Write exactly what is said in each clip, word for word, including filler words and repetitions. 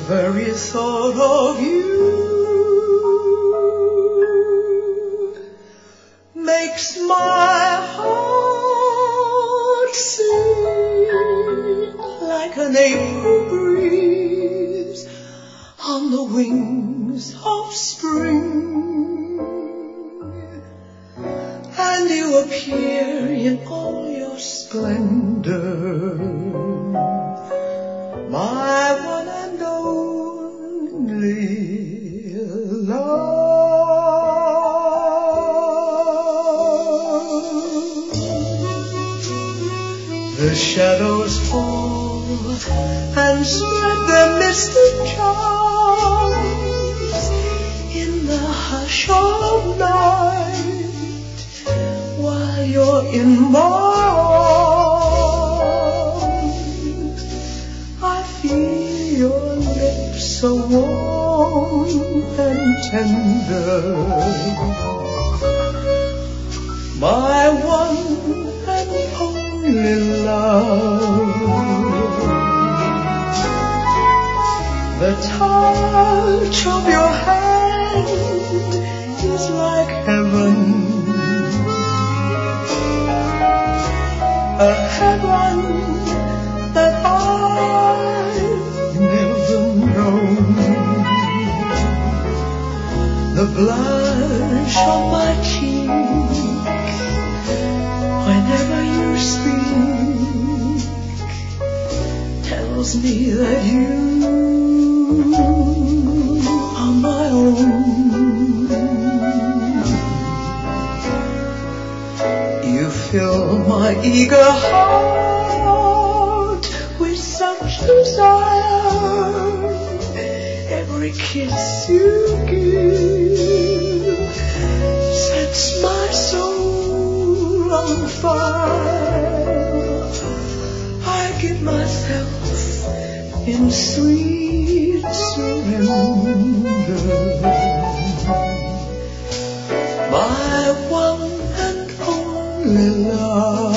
very thought of you makes my heart sing like an April breeze on the wings of spring. And you appear in all your splendor, my one and only love. The shadows fall and spread their mystic charms in the hush of night, while you're in my arms. I feel your lips so warm and tender, my one and only love. The touch of your hand is like heaven, a heaven that I've never known. The blush on my cheek whenever you speak tells me that you are my own. You fill my eager heart with such desire. Every kiss you give sets my soul on fire. I give myself in sweet surrender, my one and only love.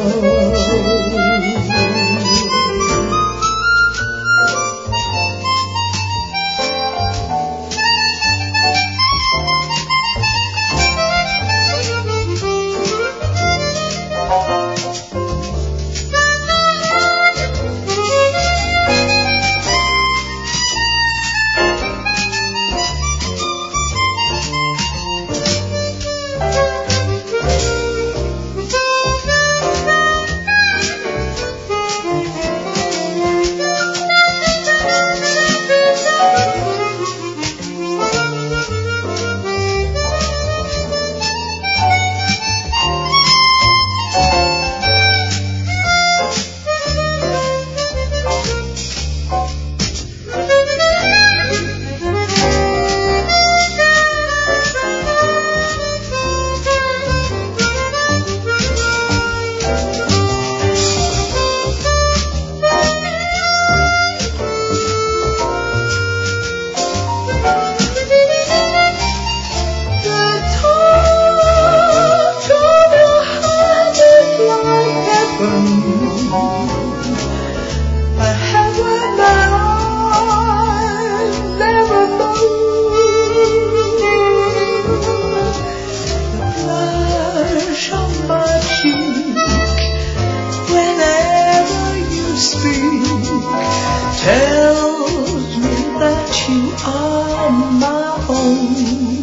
Tells me that you are my own.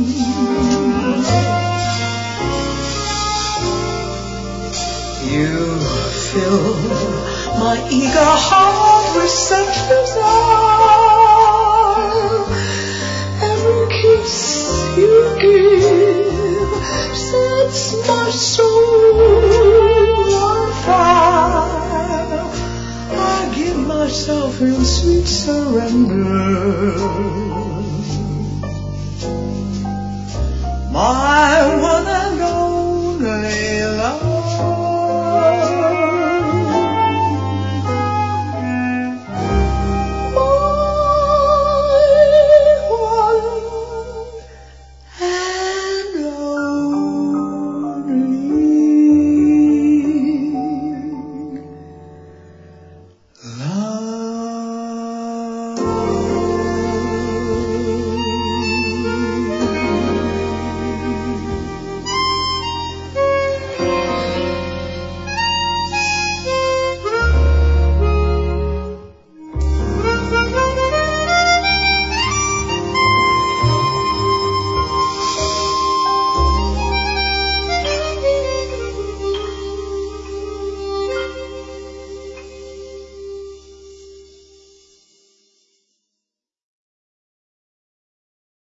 You fill my eager heart with such desire. Every kiss you give sets my soul on fire. I give myself in sweet surrender.